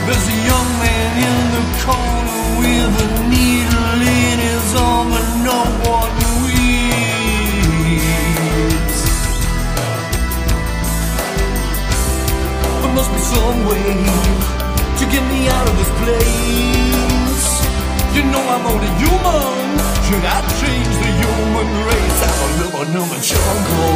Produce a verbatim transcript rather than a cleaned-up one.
There's a young man in the corner with a needle in his arm, and no one weeps. There must be some way to get me out of this place. You know I'm only human. Should I change the human race? I'm a living in the jungle.